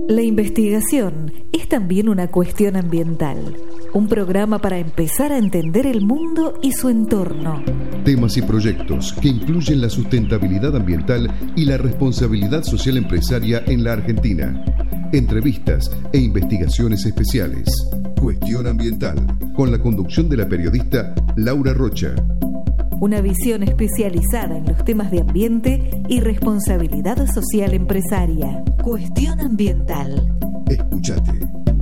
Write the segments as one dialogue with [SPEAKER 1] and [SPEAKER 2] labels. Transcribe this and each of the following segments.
[SPEAKER 1] La investigación es también una cuestión ambiental, un programa para empezar a entender el mundo y su entorno.
[SPEAKER 2] Temas y proyectos que incluyen la sustentabilidad ambiental y la responsabilidad social empresaria en la Argentina. Entrevistas e investigaciones especiales. Cuestión Ambiental, con la conducción de la periodista Laura Rocha.
[SPEAKER 1] Una visión especializada en los temas de ambiente y responsabilidad social empresaria. Cuestión Ambiental.
[SPEAKER 2] Escuchate.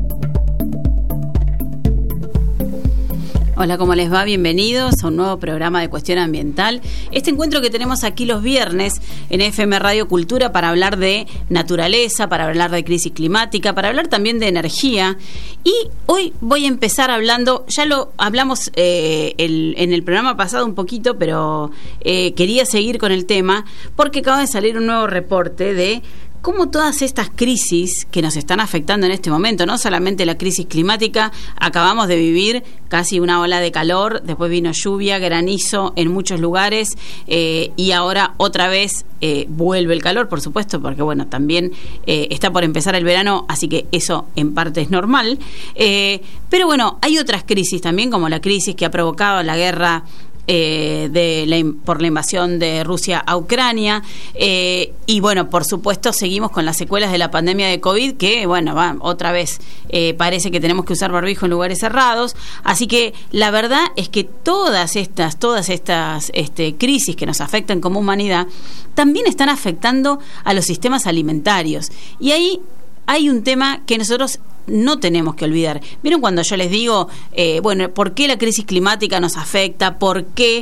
[SPEAKER 3] Hola, ¿cómo les va? Bienvenidos a un nuevo programa de Cuestión Ambiental. Este encuentro que tenemos aquí los viernes en FM Radio Cultura para hablar de naturaleza, para hablar de crisis climática, para hablar también de energía. Y hoy voy a empezar hablando, ya lo hablamos en el programa pasado un poquito, pero quería seguir con el tema porque acaba de salir un nuevo reporte de cómo todas estas crisis que nos están afectando en este momento, no solamente la crisis climática, acabamos de vivir casi una ola de calor, después vino lluvia, granizo en muchos lugares, y ahora otra vez vuelve el calor, por supuesto, porque bueno, también está por empezar el verano, así que eso en parte es normal, pero bueno, hay otras crisis también, como la crisis que ha provocado la guerra por la invasión de Rusia a Ucrania, y bueno, por supuesto seguimos con las secuelas de la pandemia de COVID, que bueno, otra vez parece que tenemos que usar barbijo en lugares cerrados, así que la verdad es que todas estas crisis que nos afectan como humanidad también están afectando a los sistemas alimentarios, y ahí hay un tema que nosotros no tenemos que olvidar. ¿Vieron cuando yo les digo, bueno, por qué la crisis climática nos afecta? ¿Por qué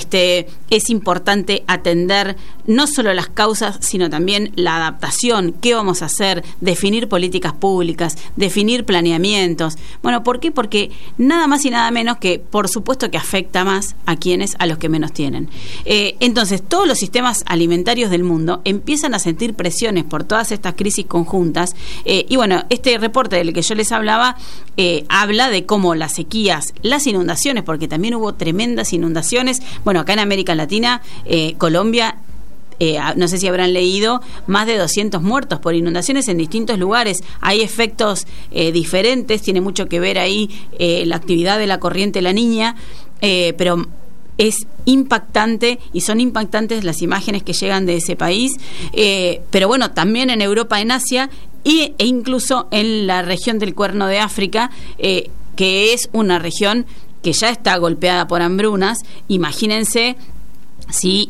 [SPEAKER 3] es importante atender no solo las causas, sino también la adaptación? ¿Qué vamos a hacer? Definir políticas públicas, definir planeamientos. Bueno, ¿por qué? Porque nada más y nada menos que, por supuesto, que afecta más a los que menos tienen. Entonces, todos los sistemas alimentarios del mundo empiezan a sentir presiones por todas estas crisis conjuntas. Y bueno, este reporte del que yo les hablaba, habla de cómo las sequías, las inundaciones, porque también hubo tremendas inundaciones, bueno, acá en América Latina, Colombia, no sé si habrán leído, más de 200 muertos por inundaciones en distintos lugares. Hay efectos diferentes, tiene mucho que ver ahí la actividad de la corriente La Niña, pero es impactante y son impactantes las imágenes que llegan de ese país, pero bueno, también en Europa, en Asia e incluso en la región del Cuerno de África, que es una región que ya está golpeada por hambrunas. Imagínense si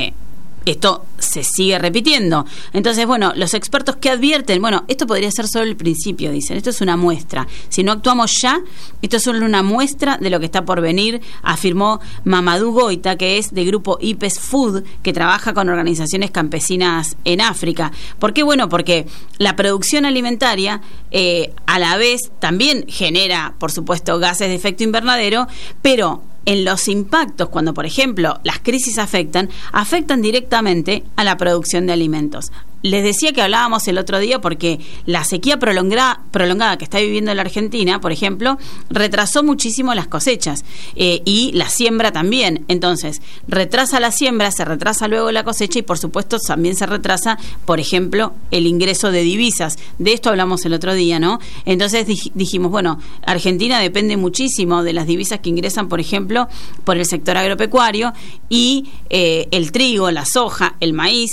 [SPEAKER 3] esto se sigue repitiendo. Entonces, bueno, los expertos que advierten, bueno, esto podría ser solo el principio, dicen, esto es una muestra. Si no actuamos ya, esto es solo una muestra de lo que está por venir, afirmó Mamadou Goita, que es de grupo IPES Food, que trabaja con organizaciones campesinas en África. ¿Por qué? Bueno, porque la producción alimentaria a la vez también genera, por supuesto, gases de efecto invernadero, pero en los impactos, cuando por ejemplo las crisis afectan directamente a la producción de alimentos. Les decía que hablábamos el otro día porque la sequía prolongada que está viviendo la Argentina, por ejemplo, retrasó muchísimo las cosechas, y la siembra también. Entonces, retrasa la siembra, se retrasa luego la cosecha y por supuesto también se retrasa, por ejemplo, el ingreso de divisas. De esto hablamos el otro día, ¿no? Entonces dijimos, bueno, Argentina depende muchísimo de las divisas que ingresan, por ejemplo, por el sector agropecuario, y el trigo, la soja, el maíz,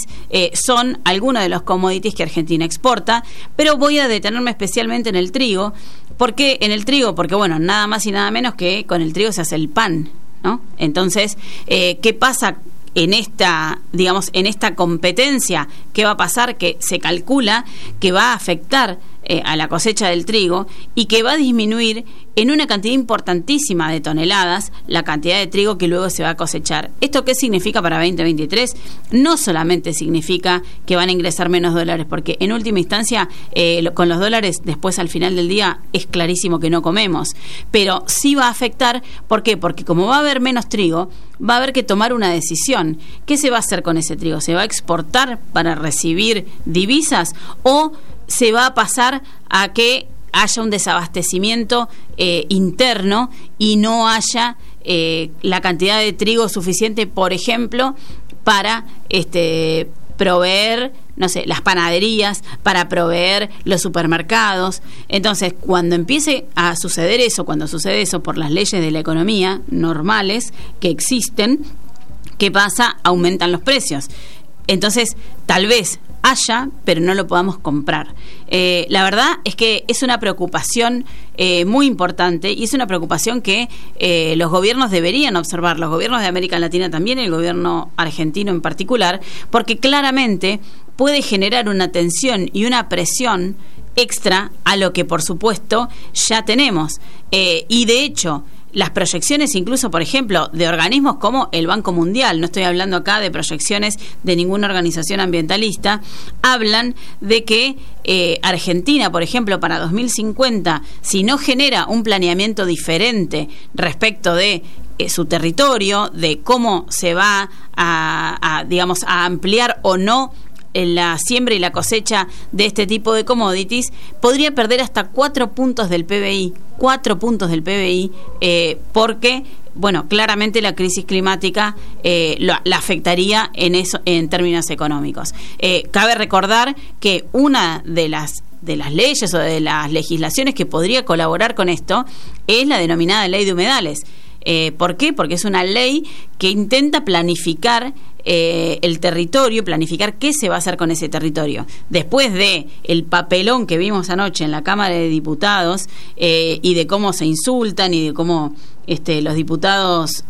[SPEAKER 3] son algunos de los commodities que Argentina exporta, pero voy a detenerme especialmente en el trigo. ¿Por qué en el trigo? Porque bueno, nada más y nada menos que con el trigo se hace el pan, ¿no? Entonces, ¿qué pasa en esta competencia? ¿Qué va a pasar? Que se calcula que va a afectar a la cosecha del trigo y que va a disminuir en una cantidad importantísima de toneladas la cantidad de trigo que luego se va a cosechar. ¿Esto qué significa para 2023? No solamente significa que van a ingresar menos dólares, porque en última instancia con los dólares después al final del día es clarísimo que no comemos, pero sí va a afectar. ¿Por qué? Porque como va a haber menos trigo, va a haber que tomar una decisión. ¿Qué se va a hacer con ese trigo? ¿Se va a exportar para recibir divisas o se va a pasar a que haya un desabastecimiento interno y no haya la cantidad de trigo suficiente, por ejemplo, para proveer no sé, las panaderías, para proveer los supermercados. Entonces, cuando empiece a suceder eso, cuando sucede eso por las leyes de la economía normales que existen, ¿qué pasa? Aumentan los precios. Entonces, tal vez haya, pero no lo podamos comprar. La verdad es que es una preocupación muy importante, y es una preocupación que los gobiernos deberían observar, los gobiernos de América Latina también, el gobierno argentino en particular, porque claramente puede generar una tensión y una presión extra a lo que, por supuesto, ya tenemos. Y de hecho, las proyecciones incluso, por ejemplo, de organismos como el Banco Mundial, no estoy hablando acá de proyecciones de ninguna organización ambientalista, hablan de que Argentina, por ejemplo, para 2050, si no genera un planeamiento diferente respecto de su territorio, de cómo se va digamos, a ampliar o no en la siembra y la cosecha de este tipo de commodities, podría perder hasta 4 puntos del PBI, porque, bueno, claramente la crisis climática la afectaría en términos económicos. Cabe recordar que una de las leyes o de las legislaciones que podría colaborar con esto es la denominada Ley de Humedales. ¿Por qué? Porque es una ley que intenta planificar el territorio, planificar qué se va a hacer con ese territorio. Después de el papelón que vimos anoche en la Cámara de Diputados, y de cómo se insultan y de cómo los diputados,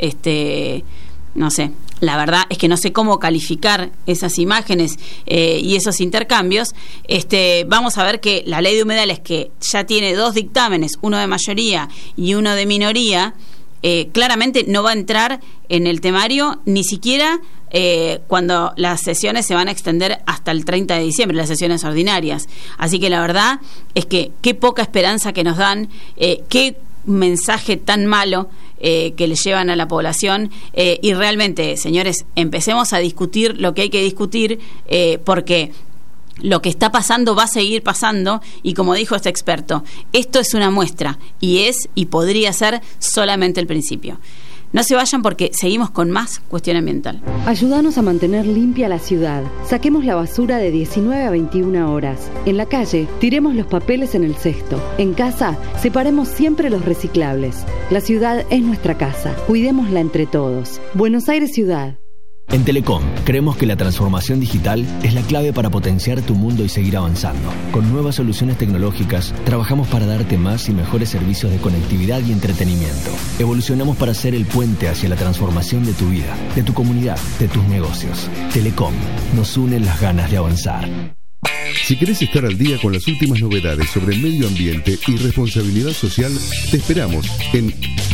[SPEAKER 3] no sé, la verdad es que no sé cómo calificar esas imágenes y esos intercambios. Vamos a ver que la Ley de Humedales, que ya tiene 2 dictámenes, uno de mayoría y uno de minoría, claramente no va a entrar en el temario ni siquiera cuando las sesiones se van a extender hasta el 30 de diciembre, las sesiones ordinarias. Así que la verdad es que qué poca esperanza que nos dan, qué mensaje tan malo que le llevan a la población, y realmente, señores, empecemos a discutir lo que hay que discutir, porque lo que está pasando va a seguir pasando, y como dijo este experto, esto es una muestra y podría ser solamente el principio. No se vayan porque seguimos con más Cuestión Ambiental.
[SPEAKER 4] Ayúdanos a mantener limpia la ciudad. Saquemos la basura de 19 a 21 horas. En la calle, tiremos los papeles en el cesto. En casa, separemos siempre los reciclables. La ciudad es nuestra casa. Cuidémosla entre todos. Buenos Aires Ciudad.
[SPEAKER 5] En Telecom, creemos que la transformación digital es la clave para potenciar tu mundo y seguir avanzando. Con nuevas soluciones tecnológicas, trabajamos para darte más y mejores servicios de conectividad y entretenimiento. Evolucionamos para ser el puente hacia la transformación de tu vida, de tu comunidad, de tus negocios. Telecom, nos unen las ganas de avanzar.
[SPEAKER 2] Si querés estar al día con las últimas novedades sobre el medio ambiente y responsabilidad social, te esperamos en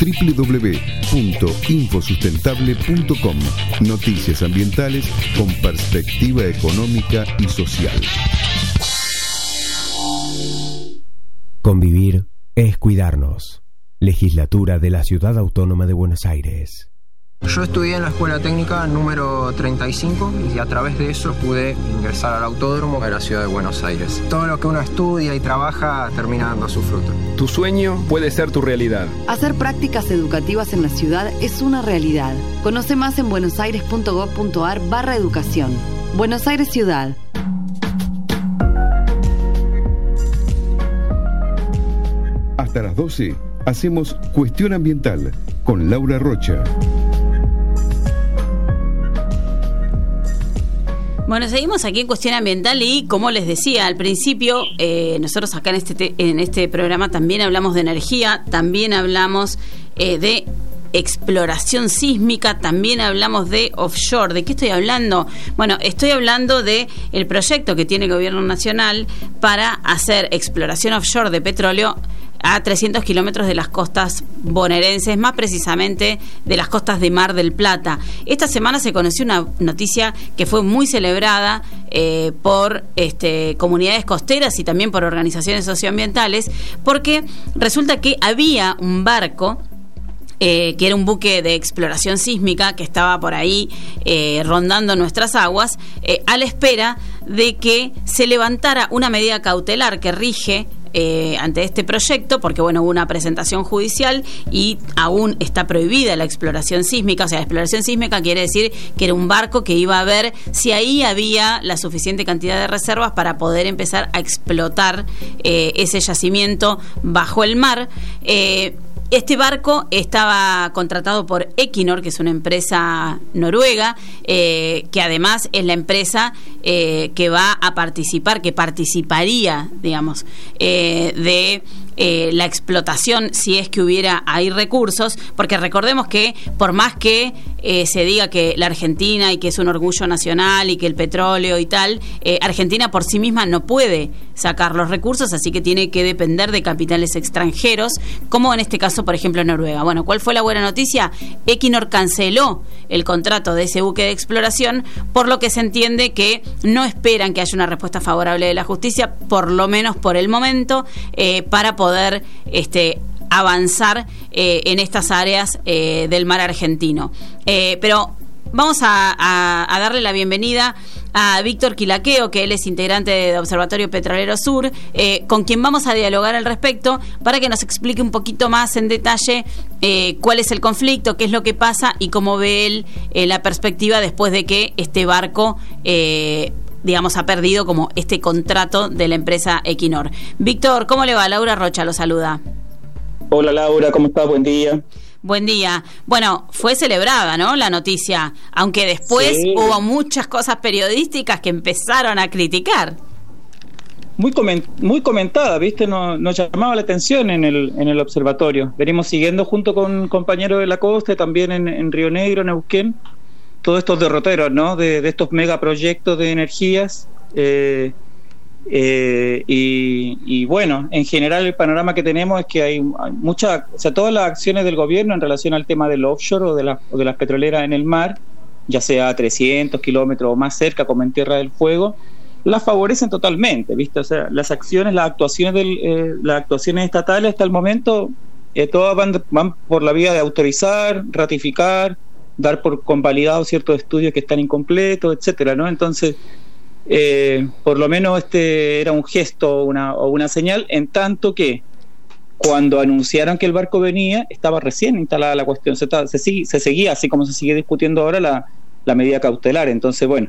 [SPEAKER 2] www.infosustentable.com. Noticias ambientales con perspectiva económica y social.
[SPEAKER 6] Convivir es cuidarnos. Legislatura de la Ciudad Autónoma de Buenos Aires.
[SPEAKER 7] Yo estudié en la Escuela Técnica número 35 y a través de eso pude ingresar al autódromo de la Ciudad de Buenos Aires. Todo lo que uno estudia y trabaja termina dando su fruto.
[SPEAKER 8] Tu sueño puede ser tu realidad.
[SPEAKER 4] Hacer prácticas educativas en la ciudad es una realidad. Conoce más en buenosaires.gov.ar/educación. Buenos Aires Ciudad.
[SPEAKER 2] Hasta las 12 hacemos Cuestión Ambiental con Laura Rocha.
[SPEAKER 3] Bueno, seguimos aquí en Cuestión Ambiental y, como les decía al principio, nosotros acá en este programa también hablamos de energía, también hablamos de exploración sísmica, también hablamos de offshore. ¿De qué estoy hablando? Bueno, estoy hablando de el proyecto que tiene el Gobierno Nacional para hacer exploración offshore de petróleo a 300 kilómetros de las costas bonaerenses, más precisamente de las costas de Mar del Plata. Esta semana se conoció una noticia que fue muy celebrada por comunidades costeras y también por organizaciones socioambientales, porque resulta que había un barco que era un buque de exploración sísmica que estaba por ahí rondando nuestras aguas, a la espera de que se levantara una medida cautelar que rige ante este proyecto, porque bueno, hubo una presentación judicial y aún está prohibida la exploración sísmica. O sea, la exploración sísmica quiere decir que era un barco que iba a ver si ahí había la suficiente cantidad de reservas para poder empezar a explotar ese yacimiento bajo el mar. Este barco estaba contratado por Equinor, que es una empresa noruega, que además es la empresa que va a participar, que participaría, digamos, de la explotación si es que hubiera ahí recursos, porque recordemos que por más que se diga que la Argentina y que es un orgullo nacional y que el petróleo y tal, Argentina por sí misma no puede sacar los recursos, así que tiene que depender de capitales extranjeros, como en este caso, por ejemplo, Noruega. Bueno, ¿cuál fue la buena noticia? Equinor canceló el contrato de ese buque de exploración, por lo que se entiende que no esperan que haya una respuesta favorable de la justicia, por lo menos por el momento, para poder avanzar en estas áreas del mar argentino. Pero vamos a darle la bienvenida a Víctor Quilaqueo, que él es integrante de Observatorio Petrolero Sur, con quien vamos a dialogar al respecto para que nos explique un poquito más en detalle cuál es el conflicto, qué es lo que pasa y cómo ve él la perspectiva después de que este barco digamos, ha perdido como este contrato de la empresa Equinor. Víctor, ¿cómo le va? Laura Rocha lo saluda.
[SPEAKER 9] Hola Laura, ¿cómo estás? Buen día.
[SPEAKER 3] Buen día. Bueno, fue celebrada, ¿no?, la noticia, aunque después hubo muchas cosas periodísticas que empezaron a criticar.
[SPEAKER 9] Muy comentada, ¿viste? Nos llamaba la atención en el observatorio. Venimos siguiendo junto con compañeros de la costa y también en Río Negro, Neuquén, todos estos derroteros, ¿no?, de estos megaproyectos de energías. Y bueno, en general el panorama que tenemos es que hay muchas, o sea, todas las acciones del gobierno en relación al tema del offshore o de las petroleras en el mar, ya sea a 300 kilómetros o más cerca, como en Tierra del Fuego, las favorecen totalmente, ¿viste? O sea, las actuaciones estatales hasta el momento, todas van por la vía de autorizar, ratificar, dar por convalidados ciertos estudios que están incompletos, etcétera, ¿no? Entonces, por lo menos era un gesto o una señal, en tanto que cuando anunciaron que el barco venía, estaba recién instalada la cuestión, se seguía, así como se sigue discutiendo ahora, la medida cautelar. Entonces, bueno,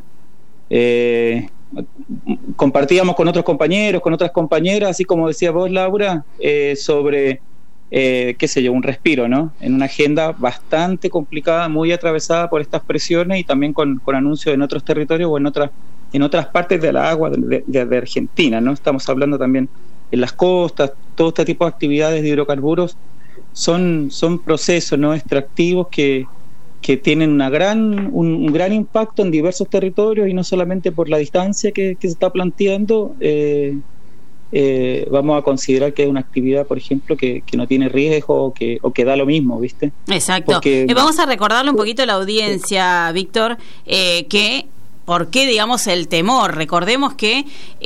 [SPEAKER 9] compartíamos con otros compañeros, con otras compañeras, así como decía vos, Laura, sobre qué sé yo, un respiro, ¿no?, en una agenda bastante complicada, muy atravesada por estas presiones y también con anuncios en otros territorios o en otras partes de la agua de Argentina, ¿no? Estamos hablando también en las costas. Todo este tipo de actividades de hidrocarburos son procesos, ¿no?, extractivos que tienen un gran impacto en diversos territorios, y no solamente por la distancia que se está planteando. Vamos a considerar que es una actividad, por ejemplo, que no tiene riesgo o que da lo mismo, ¿viste?
[SPEAKER 3] Exacto. Porque vamos a recordarle un poquito a la audiencia, Víctor, que ¿por qué, digamos, el temor? Recordemos que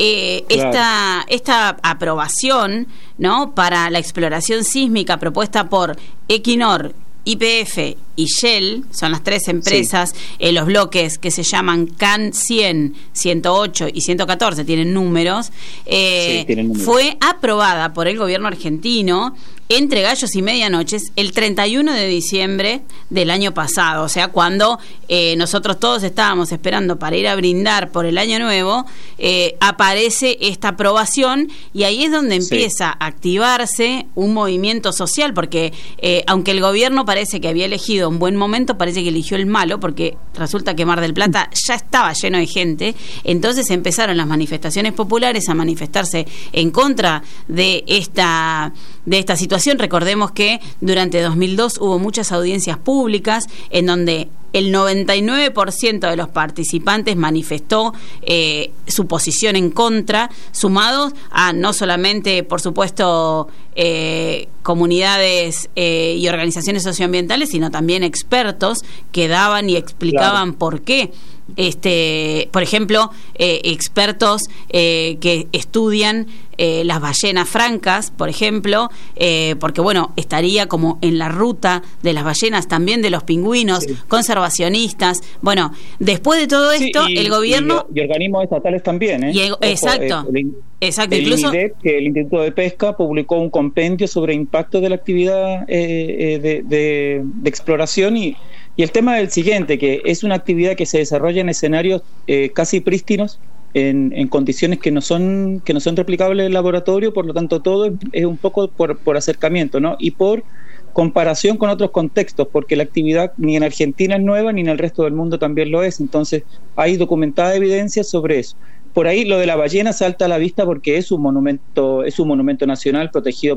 [SPEAKER 3] esta aprobación, ¿no?, para la exploración sísmica propuesta por Equinor, YPF y Shell, son las tres empresas, los bloques que se llaman CAN 100, 108 y 114, tienen números, fue aprobada por el gobierno argentino entre gallos y medianoches el 31 de diciembre del año pasado. O sea, cuando nosotros todos estábamos esperando para ir a brindar por el año nuevo, aparece esta aprobación, y ahí es donde empieza a activarse un movimiento social, porque aunque el gobierno parece que había elegido un buen momento, parece que eligió el malo, porque resulta que Mar del Plata ya estaba lleno de gente. Entonces empezaron las manifestaciones populares a manifestarse en contra de esta situación. Recordemos que durante 2002 hubo muchas audiencias públicas en donde el 99% de los participantes manifestó su posición en contra, sumados a no solamente, por supuesto, comunidades y organizaciones socioambientales, sino también expertos que daban y explicaban por qué. Por ejemplo, expertos que estudian las ballenas francas, por ejemplo, porque bueno, estaría como en la ruta de las ballenas, también de los pingüinos, conservacionistas. Bueno, después de todo esto, el gobierno...
[SPEAKER 9] Y organismos estatales también,
[SPEAKER 3] exacto. Exacto,
[SPEAKER 9] el
[SPEAKER 3] incluso
[SPEAKER 9] INIDEP, que el Instituto de Pesca, publicó un compendio sobre impactos de la actividad de exploración y el tema es el siguiente, que es una actividad que se desarrolla en escenarios casi prístinos, en condiciones que no son replicables en el laboratorio, por lo tanto todo es un poco por acercamiento, ¿no? Y por comparación con otros contextos, porque la actividad ni en Argentina es nueva ni en el resto del mundo también lo es, entonces hay documentada evidencia sobre eso. Por ahí lo de la ballena salta a la vista porque es un monumento nacional protegido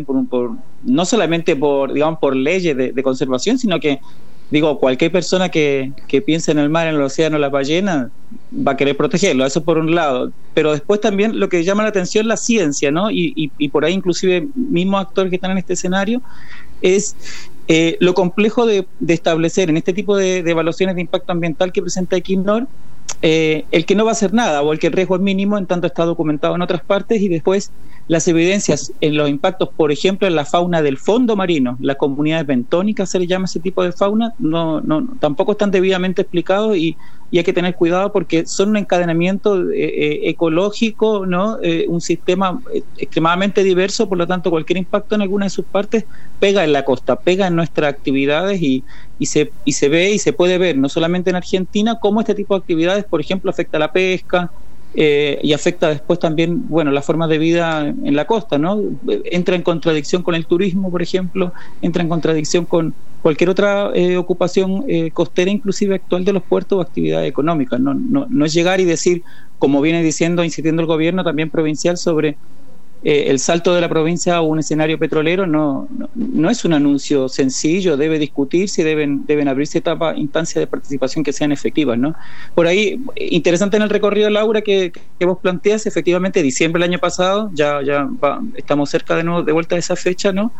[SPEAKER 9] no solamente por leyes de conservación, sino que cualquier persona que piense en el mar, en el océano, las ballenas, va a querer protegerlo, eso por un lado. Pero después también lo que llama la atención es la ciencia, ¿no? Y por ahí inclusive mismos actores que están en este escenario, es lo complejo de establecer en este tipo de evaluaciones de impacto ambiental que presenta Equinor, el que no va a hacer nada o el que el riesgo es mínimo en tanto está documentado en otras partes, y después las evidencias en los impactos, por ejemplo, en la fauna del fondo marino, las comunidades bentónicas se le llama ese tipo de fauna, tampoco están debidamente explicados y hay que tener cuidado porque son un encadenamiento ecológico, ¿no? Un sistema extremadamente diverso, por lo tanto cualquier impacto en alguna de sus partes pega en la costa, pega en nuestras actividades y se ve y se puede ver no solamente en Argentina cómo este tipo de actividades, por ejemplo, afecta a la pesca, y afecta después también, las formas de vida en la costa, ¿no? Entra en contradicción con el turismo, por ejemplo, entra en contradicción con cualquier otra ocupación costera, inclusive actual de los puertos o actividades económicas. No es llegar y decir, como viene insistiendo el gobierno también provincial sobre el salto de la provincia a un escenario petrolero, no es un anuncio sencillo, debe discutirse y deben abrirse instancias de participación que sean efectivas, ¿no? Por ahí, interesante en el recorrido, Laura, que vos planteas, efectivamente, diciembre del año pasado, estamos cerca de vuelta a esa fecha, ¿no?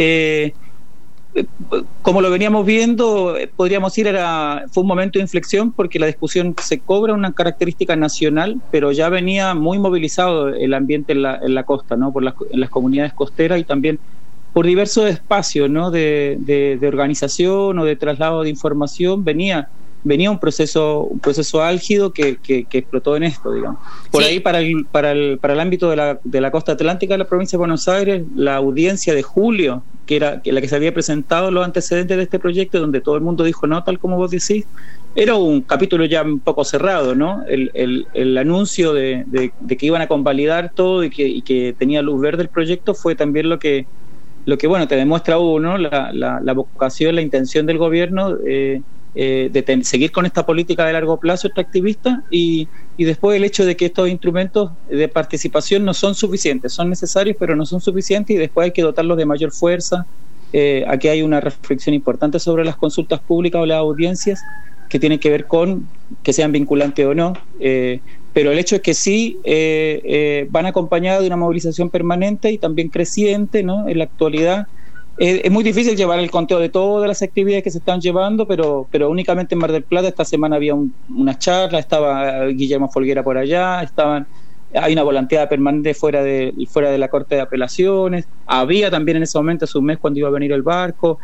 [SPEAKER 9] Como lo veníamos viendo, podríamos decir fue un momento de inflexión porque la discusión se cobra una característica nacional, pero ya venía muy movilizado el ambiente en la costa, ¿no? En las comunidades costeras y también por diversos espacios, ¿no? de organización o de traslado de información venía un proceso álgido que explotó en esto, digamos. Por ahí para el ámbito de la costa atlántica de la provincia de Buenos Aires, la audiencia de julio, que era la que se había presentado los antecedentes de este proyecto, donde todo el mundo dijo no, tal como vos decís, era un capítulo ya un poco cerrado, ¿no? El anuncio de que iban a convalidar todo y que tenía luz verde el proyecto fue también lo que te demuestra uno, la vocación, la intención del gobierno de seguir con esta política de largo plazo extractivista y después el hecho de que estos instrumentos de participación no son suficientes, son necesarios pero no son suficientes y después hay que dotarlos de mayor fuerza. Aquí hay una reflexión importante sobre las consultas públicas o las audiencias que tienen que ver con que sean vinculantes o no, pero el hecho es que sí van acompañadas de una movilización permanente y también creciente, ¿no? En la actualidad es muy difícil llevar el conteo de todas las actividades que se están llevando, pero únicamente en Mar del Plata esta semana había una charla, estaba Guillermo Folguera por allá, hay una volanteada permanente fuera de la Corte de Apelaciones, había también en ese momento, hace un mes cuando iba a venir el barco,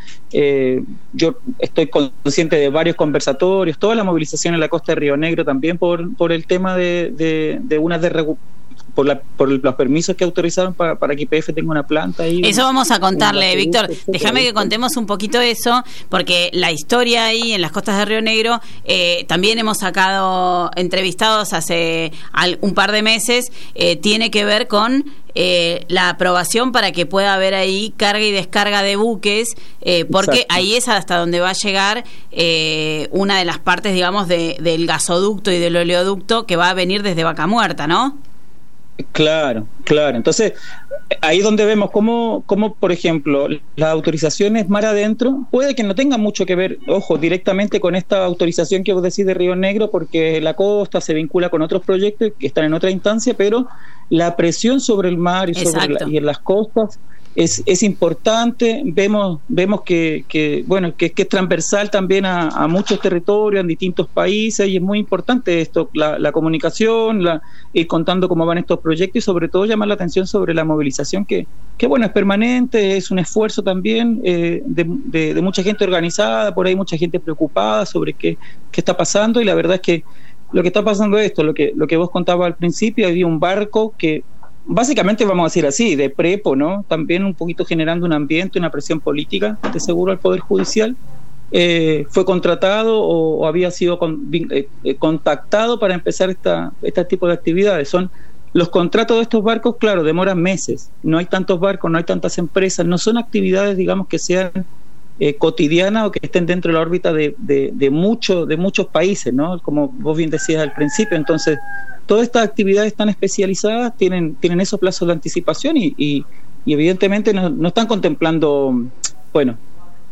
[SPEAKER 9] yo estoy consciente de varios conversatorios, toda la movilización en la costa de Río Negro también por el tema de unas por los permisos que autorizaron para que YPF tenga una planta ahí.
[SPEAKER 3] Eso vamos a contarle, Víctor. Déjame que contemos un poquito eso, porque la historia ahí en las costas de Río Negro, también hemos sacado entrevistados hace un par de meses, tiene que ver con la aprobación para que pueda haber ahí carga y descarga de buques, porque exacto, ahí es hasta donde va a llegar una de las partes, digamos, del gasoducto y del oleoducto que va a venir desde Vaca Muerta, ¿no?
[SPEAKER 9] Claro. Entonces, ahí donde vemos cómo, por ejemplo, las autorizaciones mar adentro puede que no tengan mucho que ver, ojo, directamente con esta autorización que vos decís de Río Negro, porque la costa se vincula con otros proyectos que están en otra instancia, pero la presión sobre el mar y en las costas es importante. Vemos que es transversal también a muchos territorios en distintos países y es muy importante esto, la comunicación, ir contando cómo van estos proyectos y sobre todo llamar la atención sobre la movilización que es permanente, es un esfuerzo también de mucha gente organizada, por ahí mucha gente preocupada sobre qué está pasando, y la verdad es que lo que está pasando es esto, lo que vos contabas al principio. Había un barco que básicamente vamos a decir así, de prepo, ¿no? También un poquito generando un ambiente, una presión política, de seguro al Poder Judicial. Fue contratado o había sido contactado para empezar este tipo de actividades. Son los contratos de estos barcos, claro, demoran meses. No hay tantos barcos, no hay tantas empresas, no son actividades, digamos, que sean cotidianas o que estén dentro de la órbita de muchos países, ¿no? Como vos bien decías al principio. Entonces, todas estas actividades tan especializadas tienen esos plazos de anticipación y evidentemente no están contemplando, bueno,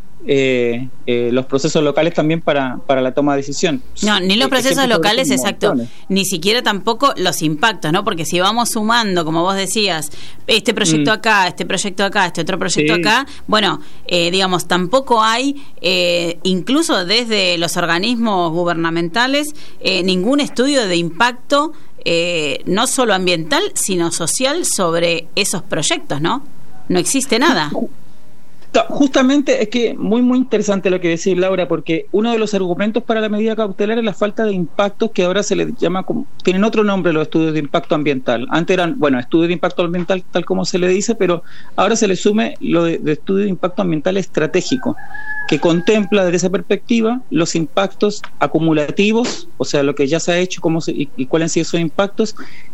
[SPEAKER 9] los procesos locales también para la toma de decisión.
[SPEAKER 3] No, ni los procesos locales, exacto, ni siquiera tampoco los impactos, ¿no? Porque si vamos sumando, como vos decías, este proyecto acá, este proyecto acá, este otro proyecto acá, bueno, digamos, tampoco hay, incluso desde los organismos gubernamentales, ningún estudio de impacto, no solo ambiental, sino social sobre esos proyectos, ¿no? No existe nada.
[SPEAKER 9] Justamente es que muy interesante lo que decís, Laura, porque uno de los argumentos para la medida cautelar es la falta de impactos, que ahora se le llama, tienen otro nombre los estudios de impacto ambiental. Antes eran, bueno, estudios de impacto ambiental tal como se le dice, pero ahora se le sume lo de estudio de impacto ambiental estratégico, que contempla desde esa perspectiva los impactos acumulativos, o sea, lo que ya se ha hecho y cuáles han sido esos impactos,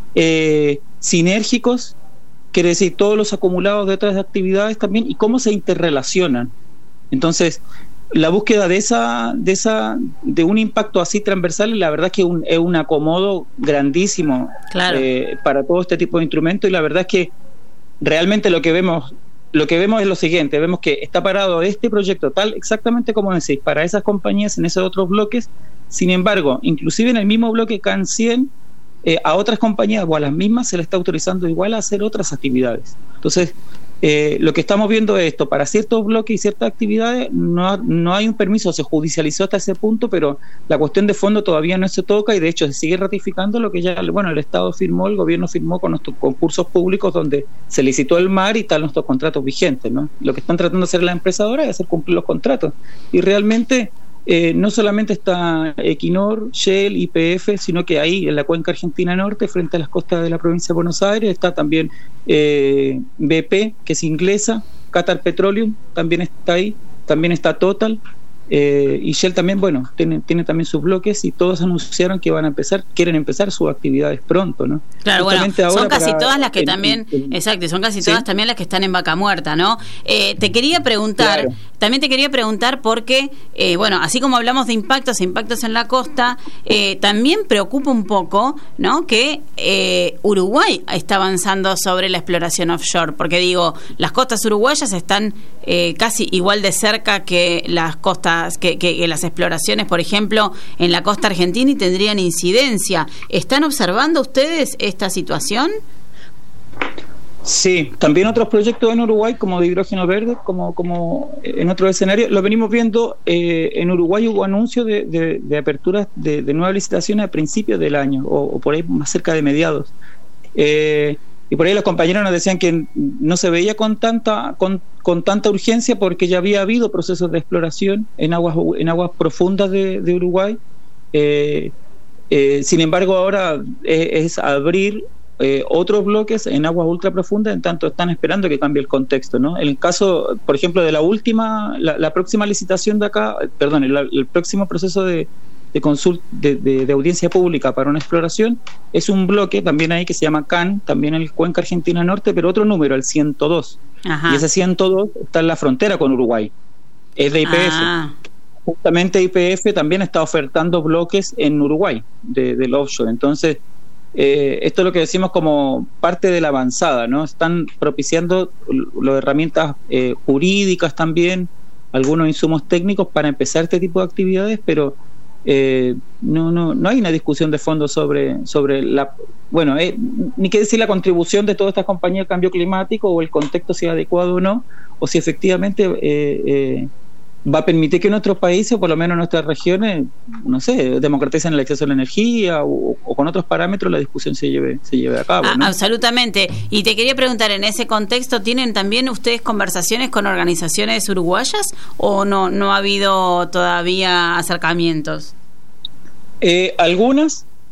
[SPEAKER 9] sinérgicos, quiere decir todos los acumulados de otras actividades también, y cómo se interrelacionan. Entonces, la búsqueda de un impacto así transversal, la verdad es que es un acomodo grandísimo, claro, para todo este tipo de instrumentos, y la verdad es que realmente lo que vemos es lo siguiente: vemos que está parado este proyecto tal exactamente como decís, para esas compañías en esos otros bloques. Sin embargo, inclusive en el mismo bloque CAN 100, a otras compañías o a las mismas se les está autorizando igual a hacer otras actividades. Entonces, lo que estamos viendo es esto: para ciertos bloques y ciertas actividades no hay un permiso, se judicializó hasta ese punto, pero la cuestión de fondo todavía no se toca, y de hecho se sigue ratificando lo que ya, bueno, el Estado firmó, el gobierno firmó con nuestros concursos públicos donde se licitó el mar y están nuestros contratos vigentes, ¿no? Lo que están tratando de hacer las empresas ahora es hacer cumplir los contratos, y realmente no solamente está Equinor, Shell, YPF, sino que ahí en la cuenca argentina norte, frente a las costas de la provincia de Buenos Aires, está también BP, que es inglesa, Qatar Petroleum también está ahí, también está Total, y Shell también, bueno, tiene también sus bloques, y todos anunciaron que quieren empezar sus actividades pronto, ¿no?
[SPEAKER 3] Claro, justamente, bueno, son casi todas las que también, exacto, son casi todas también las que están en Vaca Muerta, ¿no? Te quería preguntar, porque, bueno, así como hablamos de impactos en la costa, también preocupa un poco, ¿no?, que Uruguay está avanzando sobre la exploración offshore, porque digo, las costas uruguayas están casi igual de cerca que las costas, que las exploraciones, por ejemplo, en la costa argentina, y tendrían incidencia. ¿Están observando ustedes esta situación?
[SPEAKER 9] Sí, también otros proyectos en Uruguay, como de hidrógeno verde, como en otros escenarios, lo venimos viendo. En Uruguay hubo anuncios de aperturas de nuevas licitaciones a principios del año, o por ahí más cerca de mediados. Y por ahí los compañeros nos decían que no se veía con tanta urgencia, porque ya había habido procesos de exploración en aguas profundas de Uruguay. Sin embargo, ahora es abrir otros bloques en aguas ultra profundas, en tanto están esperando que cambie el contexto, ¿no? En el caso, por ejemplo, de la próxima licitación de acá, perdón, el próximo proceso de audiencia pública para una exploración, es un bloque también ahí que se llama CAN, también en el Cuenca Argentina Norte, pero otro número, el 102. Ajá. Y ese 102 está en la frontera con Uruguay, es de YPF. Justamente YPF también está ofertando bloques en Uruguay del offshore. Entonces, esto es lo que decimos como parte de la avanzada, ¿no? Están propiciando las herramientas jurídicas también, algunos insumos técnicos para empezar este tipo de actividades, pero no hay una discusión de fondo sobre ni qué decir la contribución de todas estas compañías al cambio climático, o el contexto si es adecuado o no, o si efectivamente va a permitir que nuestros países, o por lo menos nuestras regiones, no sé, democraticen el acceso a la energía, o con otros parámetros la discusión se lleve a cabo, ¿no?
[SPEAKER 3] Absolutamente. Y te quería preguntar, en ese contexto, ¿tienen también ustedes conversaciones con organizaciones uruguayas, o no ha habido todavía acercamientos?
[SPEAKER 9] Algunas,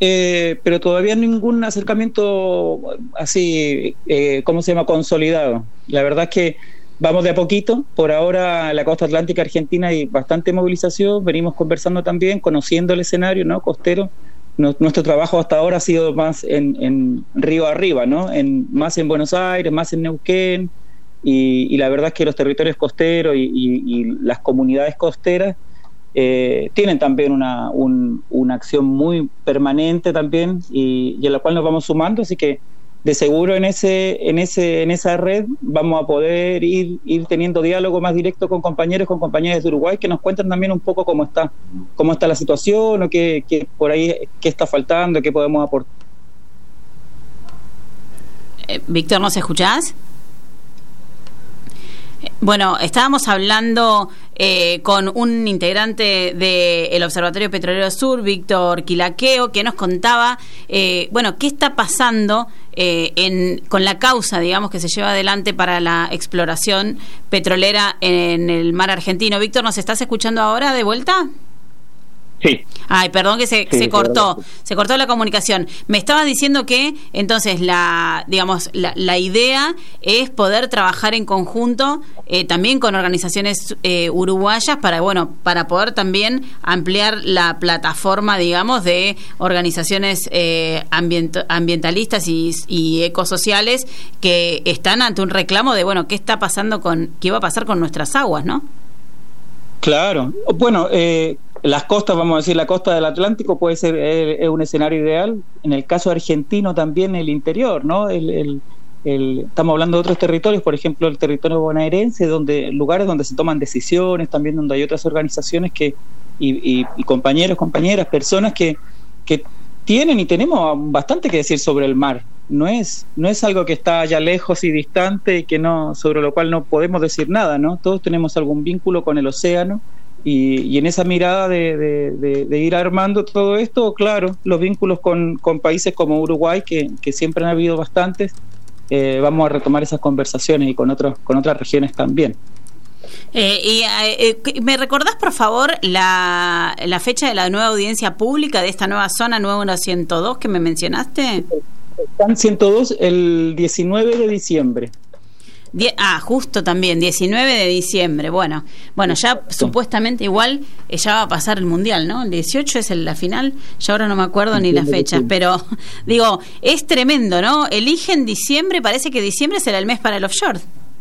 [SPEAKER 9] pero todavía ningún acercamiento así, consolidado. La verdad es que vamos de a poquito. Por ahora en la costa atlántica argentina hay bastante movilización, venimos conversando también, conociendo el escenario, ¿no?, costero. Nuestro trabajo hasta ahora ha sido más en río arriba, ¿no?, más en Buenos Aires, más en Neuquén, y la verdad es que los territorios costeros y las comunidades costeras tienen también una acción muy permanente también, y en la cual nos vamos sumando, así que de seguro en esa red vamos a poder ir teniendo diálogo más directo con compañeros, con compañeras de Uruguay, que nos cuentan también un poco cómo está la situación, o qué por ahí qué está faltando, qué podemos aportar.
[SPEAKER 3] Víctor, ¿nos escuchás? Bueno, estábamos hablando con un integrante del Observatorio Petrolero Sur, Víctor Quilaqueo, que nos contaba, qué está pasando con la causa, digamos, que se lleva adelante para la exploración petrolera en el mar argentino. Víctor, ¿nos estás escuchando ahora de vuelta?
[SPEAKER 9] Sí.
[SPEAKER 3] Ay, perdón que se cortó la comunicación. Me estabas diciendo que entonces la idea es poder trabajar en conjunto también con organizaciones uruguayas para poder también ampliar la plataforma, digamos, de organizaciones ambientalistas y ecosociales que están ante un reclamo de qué está pasando qué va a pasar con nuestras aguas, ¿no?
[SPEAKER 9] Claro. Bueno, las costas, vamos a decir, la costa del Atlántico puede ser es un escenario ideal. En el caso argentino también el interior, ¿no? Estamos hablando de otros territorios, por ejemplo el territorio bonaerense, lugares donde se toman decisiones, también donde hay otras organizaciones y compañeros, compañeras, personas que tienen y tenemos bastante que decir sobre el mar. No es algo que está allá lejos y distante y sobre lo cual no podemos decir nada, ¿no? Todos tenemos algún vínculo con el océano. Y en esa mirada de ir armando todo esto, claro, los vínculos con países como Uruguay, que siempre han habido bastantes, vamos a retomar esas conversaciones, y con otras regiones también.
[SPEAKER 3] ¿Me recordás, por favor, la fecha de la nueva audiencia pública de esta nueva zona número 102 que me mencionaste?
[SPEAKER 9] Están 102 el 19 de diciembre.
[SPEAKER 3] Justo también, 19 de diciembre. Bueno, ya supuestamente igual ya va a pasar el Mundial, ¿no? El 18 es la final, ya ahora no me acuerdo ni las fechas, pero digo, es tremendo, ¿no? Eligen diciembre, parece que diciembre será el mes para el offshore.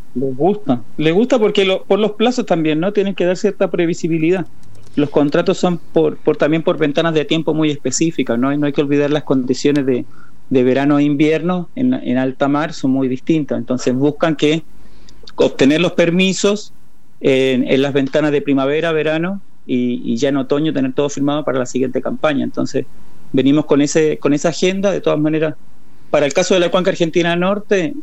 [SPEAKER 9] Les gusta porque por los plazos también, ¿no? Tienen que dar cierta previsibilidad. Los contratos son también por ventanas de tiempo muy específicas, ¿no? Y no hay que olvidar las condiciones de verano e invierno en alta mar son muy distintas, entonces buscan obtener los permisos en las ventanas de primavera, verano y ya en otoño tener todo firmado para la siguiente campaña. Entonces venimos con esa agenda. De todas maneras, para el caso de la Cuenca Argentina Norte,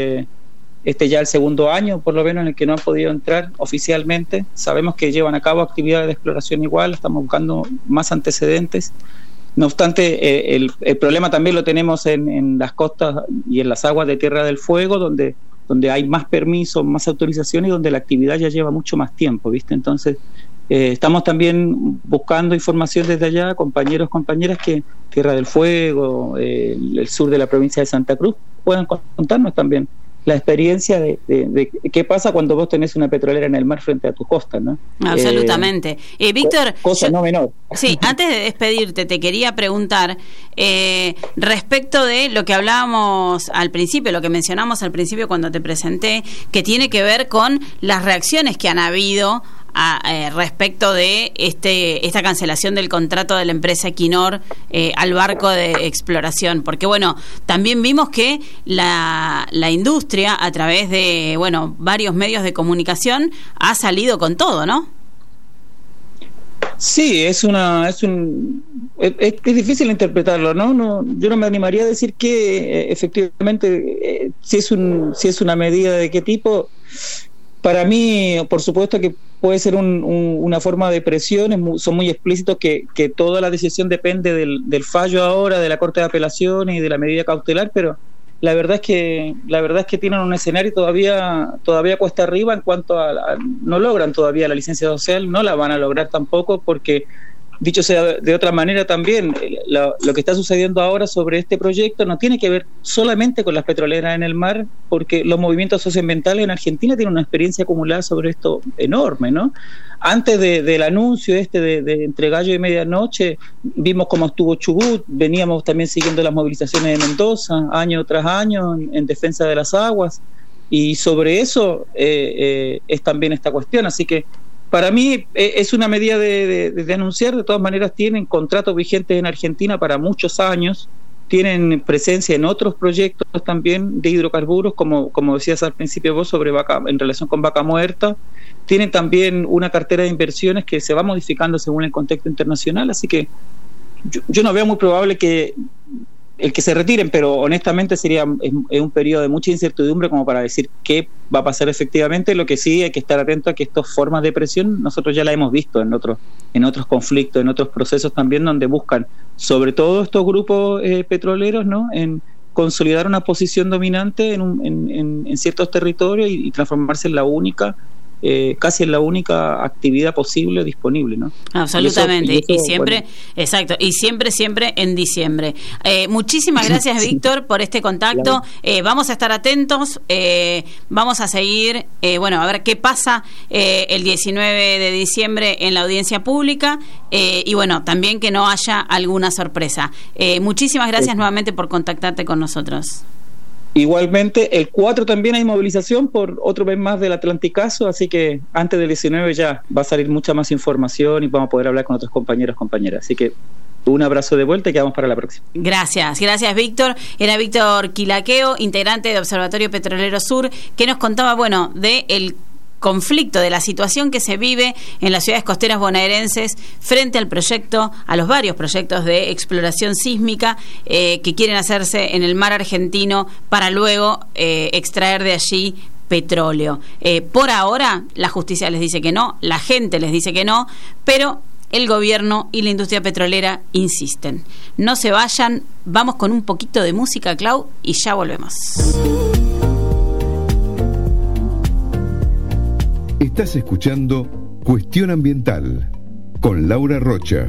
[SPEAKER 9] ya el segundo año por lo menos en el que no han podido entrar oficialmente. Sabemos que llevan a cabo actividades de exploración igual, estamos buscando más antecedentes. No obstante, el problema también lo tenemos en las costas y en las aguas de Tierra del Fuego, donde hay más permisos, más autorizaciones y donde la actividad ya lleva mucho más tiempo, ¿viste? Entonces, estamos también buscando información desde allá, compañeros, compañeras que Tierra del Fuego, el sur de la provincia de Santa Cruz, puedan contarnos también la experiencia de qué pasa cuando vos tenés una petrolera en el mar frente a tus costas, ¿no?
[SPEAKER 3] Absolutamente. Víctor,
[SPEAKER 9] cosa no menor.
[SPEAKER 3] Sí, antes de despedirte, te quería preguntar respecto de lo que hablábamos al principio, lo que mencionamos al principio cuando te presenté, que tiene que ver con las reacciones que han habido respecto de esta cancelación del contrato de la empresa Equinor al barco de exploración, porque también vimos que la industria a través de varios medios de comunicación ha salido con todo, ¿no?
[SPEAKER 9] Sí, es difícil interpretarlo, ¿no? Yo no me animaría a decir que efectivamente si es una medida de qué tipo. Para mí, por supuesto que puede ser una forma de presión, son muy explícitos que toda la decisión depende del fallo ahora de la Corte de Apelaciones y de la medida cautelar, pero la verdad es que tienen un escenario todavía cuesta arriba en cuanto no logran todavía la licencia social, no la van a lograr tampoco porque dicho sea de otra manera también, lo que está sucediendo ahora sobre este proyecto no tiene que ver solamente con las petroleras en el mar, porque los movimientos socioambientales en Argentina tienen una experiencia acumulada sobre esto enorme, ¿no? Antes del anuncio de entre gallo y medianoche, vimos cómo estuvo Chubut, veníamos también siguiendo las movilizaciones de Mendoza, año tras año, en defensa de las aguas, y sobre eso es también esta cuestión, así que para mí es una medida de anunciar. De todas maneras tienen contratos vigentes en Argentina para muchos años, tienen presencia en otros proyectos también de hidrocarburos, como decías al principio vos sobre en relación con Vaca Muerta, tienen también una cartera de inversiones que se va modificando según el contexto internacional, así que yo no veo muy probable que se retiren, pero honestamente es un periodo de mucha incertidumbre como para decir qué va a pasar efectivamente. Lo que sí hay que estar atento a que estas formas de presión nosotros ya la hemos visto en otros conflictos, en otros procesos también, donde buscan, sobre todo estos grupos petroleros, ¿no?, en consolidar una posición dominante en ciertos territorios y transformarse en la única, casi en la única actividad posible o disponible, ¿no?
[SPEAKER 3] Absolutamente, y siempre,
[SPEAKER 9] bueno.
[SPEAKER 3] Exacto, y siempre en diciembre. Muchísimas gracias, sí, Víctor, por este contacto. Claro. Vamos a estar atentos, vamos a seguir, a ver qué pasa el 19 de diciembre en la audiencia pública, y también que no haya alguna sorpresa. Muchísimas gracias nuevamente por contactarte con nosotros.
[SPEAKER 9] Igualmente, el 4 también hay movilización por otro mes más del Atlanticazo, así que antes del 19 ya va a salir mucha más información y vamos a poder hablar con otros compañeros, compañeras. Así que un abrazo de vuelta y quedamos para la próxima. Gracias
[SPEAKER 3] Víctor. Era Víctor Quilaqueo, integrante de Observatorio Petrolero Sur, que nos contaba, de el conflicto, de la situación que se vive en las ciudades costeras bonaerenses frente al proyecto, a los varios proyectos de exploración sísmica que quieren hacerse en el mar argentino para luego extraer de allí petróleo. Por ahora la justicia les dice que no, la gente les dice que no, pero el gobierno y la industria petrolera insisten. No se vayan, vamos con un poquito de música, Clau, y ya volvemos.
[SPEAKER 2] Estás escuchando Cuestión Ambiental con Laura Rocha.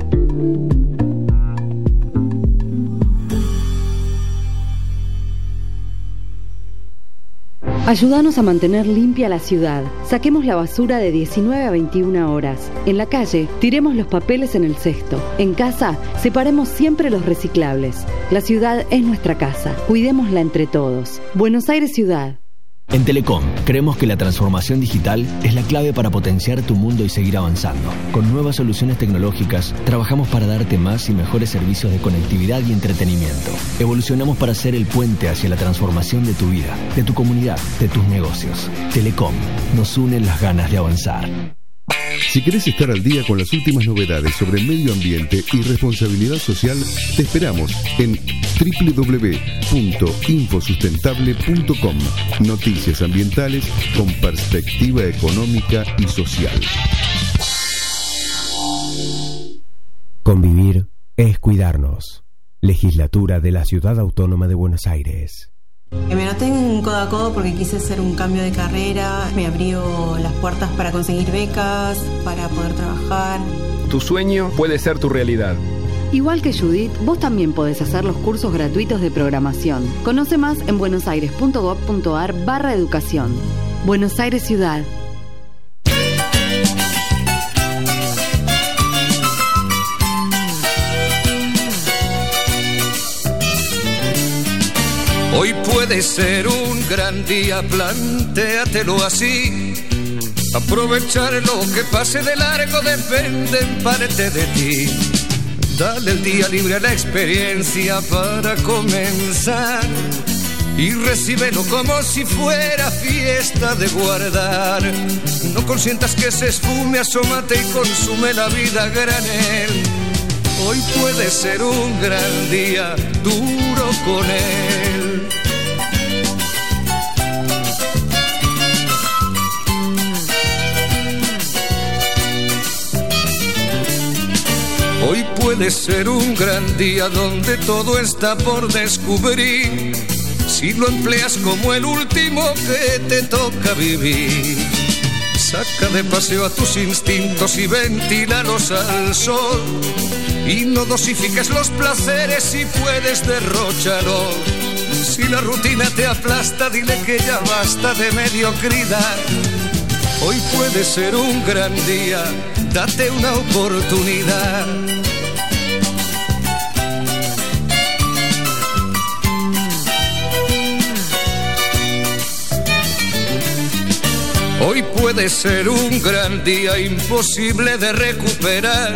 [SPEAKER 4] Ayúdanos a mantener limpia la ciudad. Saquemos la basura de 19 a 21 horas. En la calle, tiremos los papeles en el cesto. En casa, separemos siempre los reciclables. La ciudad es nuestra casa. Cuidémosla entre todos. Buenos Aires Ciudad.
[SPEAKER 5] En Telecom, creemos que la transformación digital es la clave para potenciar tu mundo y seguir avanzando. Con nuevas soluciones tecnológicas, trabajamos para darte más y mejores servicios de conectividad y entretenimiento. Evolucionamos para ser el puente hacia la transformación de tu vida, de tu comunidad, de tus negocios. Telecom, nos unen las ganas de avanzar.
[SPEAKER 2] Si querés estar al día con las últimas novedades sobre medio ambiente y responsabilidad social, te esperamos en www.infosustentable.com. Noticias ambientales con perspectiva económica y social.
[SPEAKER 6] Convivir es cuidarnos. Legislatura de la Ciudad Autónoma de Buenos Aires.
[SPEAKER 10] Me noté en codo a codo porque quise hacer un cambio de carrera, me abrió las puertas para conseguir becas, para poder trabajar.
[SPEAKER 8] Tu sueño puede ser tu realidad.
[SPEAKER 4] Igual que Judith, vos también podés hacer los cursos gratuitos de programación. Conoce más en buenosaires.gov.ar/educación. Buenos Aires Ciudad.
[SPEAKER 11] Hoy puede ser un gran día, plantéatelo así. Aprovechar lo que pase de largo depende en parte de ti. Dale el día libre a la experiencia para comenzar y recíbelo como si fuera fiesta de guardar. No consientas que se esfume, asómate y consume la vida a granel. Hoy puede ser un gran día, duro con él. Hoy puede ser un gran día donde todo está por descubrir, si lo empleas como el último que te toca vivir. Saca de paseo a tus instintos y ventílalos al sol. Y no dosifiques los placeres si puedes derróchalos. Si la rutina te aplasta, dile que ya basta de mediocridad. Hoy puede ser un gran día, date una oportunidad. Hoy puede ser un gran día imposible de recuperar.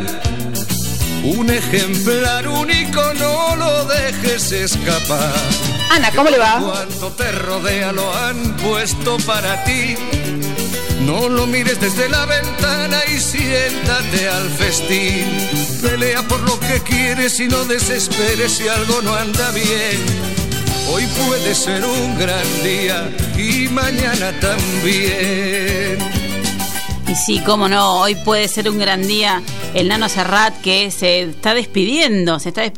[SPEAKER 11] Un ejemplar único, no lo dejes escapar.
[SPEAKER 12] Ana, ¿cómo le va?
[SPEAKER 11] Cuanto te rodea lo han puesto para ti. No lo mires desde la ventana y siéntate al festín. Pelea por lo que quieres y no desesperes si algo no anda bien. Hoy puede ser un gran día y mañana también.
[SPEAKER 3] Y sí, cómo no, hoy puede ser un gran día. El Nano Serrat, que se está despidiendo,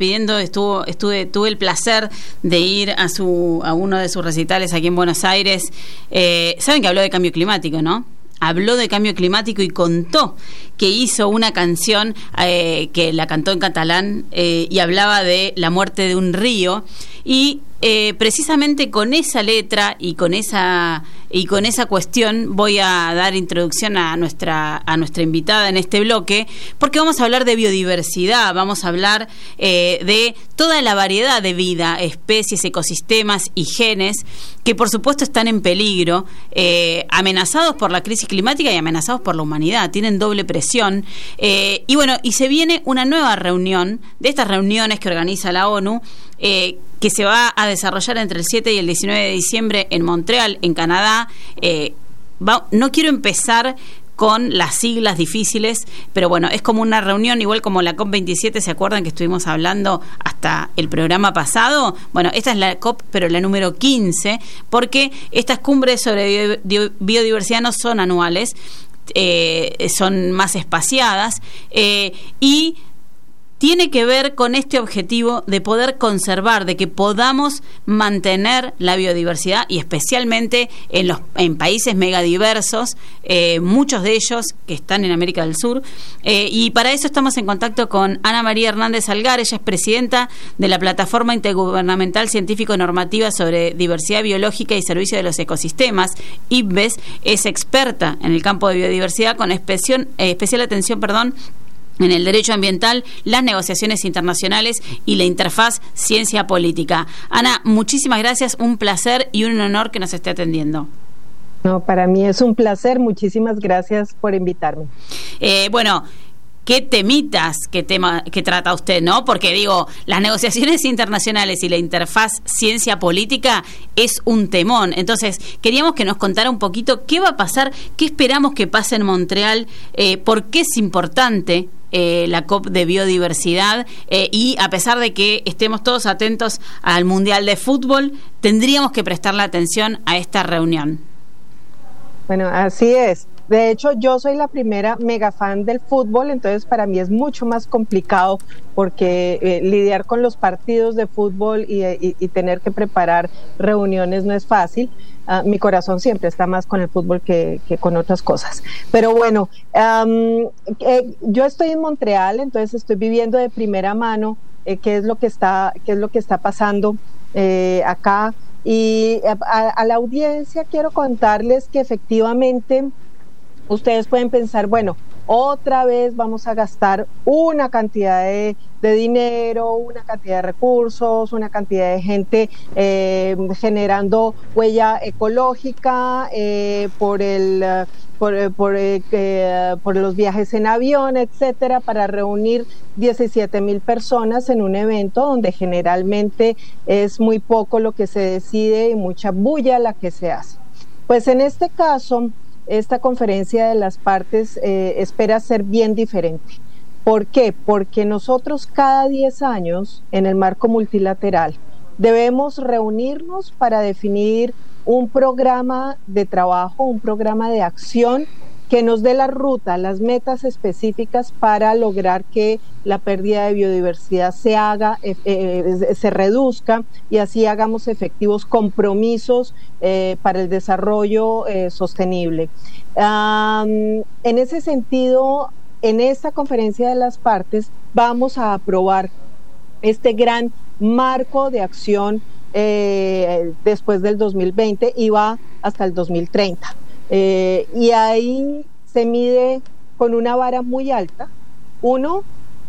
[SPEAKER 3] tuve el placer de ir a uno de sus recitales aquí en Buenos Aires. Saben que habló de cambio climático, ¿no? Habló de cambio climático y contó que hizo una canción que la cantó en catalán y hablaba de la muerte de un río, y precisamente con esa letra y con esa cuestión voy a dar introducción a nuestra invitada en este bloque, porque vamos a hablar de biodiversidad, vamos a hablar de toda la variedad de vida, especies, ecosistemas y genes que por supuesto están en peligro, amenazados por la crisis climática y amenazados por la humanidad, tienen doble presión, y bueno, y se viene una nueva reunión, de estas reuniones que organiza la ONU, que se va a desarrollar entre el 7 y el 19 de diciembre en Montreal, en Canadá. No quiero empezar con las siglas difíciles, pero bueno, es como una reunión igual como la COP27, ¿se acuerdan que estuvimos hablando hasta el programa pasado? Bueno, esta es la COP, pero la número 15, porque estas cumbres sobre biodiversidad no son anuales, son más espaciadas, y tiene que ver con este objetivo de poder conservar, de que podamos mantener la biodiversidad, y especialmente en países megadiversos, muchos de ellos que están en América del Sur, y para eso estamos en contacto con Ana María Hernández Algar. Ella es presidenta de la Plataforma Intergubernamental Científico-Normativa sobre Diversidad Biológica y Servicio de los Ecosistemas, IPBES, es experta en el campo de biodiversidad con especial atención, en el derecho ambiental, las negociaciones internacionales y la interfaz ciencia-política. Ana, muchísimas gracias, un placer y un honor que nos esté atendiendo.
[SPEAKER 12] No, para mí es un placer, muchísimas gracias por invitarme.
[SPEAKER 3] Bueno, qué temitas, qué tema que trata usted, ¿no? Porque digo, las negociaciones internacionales y la interfaz ciencia-política es un temón. Entonces, queríamos que nos contara un poquito qué va a pasar, qué esperamos que pase en Montreal, por qué es importante la COP de biodiversidad, y a pesar de que estemos todos atentos al Mundial de Fútbol, tendríamos que prestarle atención a esta reunión.
[SPEAKER 12] Bueno, así es. De hecho, yo soy la primera mega fan del fútbol, entonces para mí es mucho más complicado porque lidiar con los partidos de fútbol y tener que preparar reuniones no es fácil. Mi corazón siempre está más con el fútbol que con otras cosas. Pero bueno, yo estoy en Montreal, entonces estoy viviendo de primera mano qué es lo que está pasando acá. Y a la audiencia quiero contarles que efectivamente ustedes pueden pensar, bueno, otra vez vamos a gastar una cantidad de dinero, una cantidad de recursos, una cantidad de gente generando huella ecológica por los viajes en avión, etcétera, para reunir 17,000 personas en un evento donde generalmente es muy poco lo que se decide y mucha bulla la que se hace. Pues en este caso, esta conferencia de las partes espera ser bien diferente. ¿Por qué? Porque nosotros cada 10 años, en el marco multilateral, debemos reunirnos para definir un programa de trabajo, un programa de acción que nos dé la ruta, las metas específicas para lograr que la pérdida de biodiversidad se reduzca y así hagamos efectivos compromisos para el desarrollo sostenible. En ese sentido, en esta conferencia de las partes vamos a aprobar este gran marco de acción después del 2020 y va hasta el 2030. Y ahí se mide con una vara muy alta. Uno,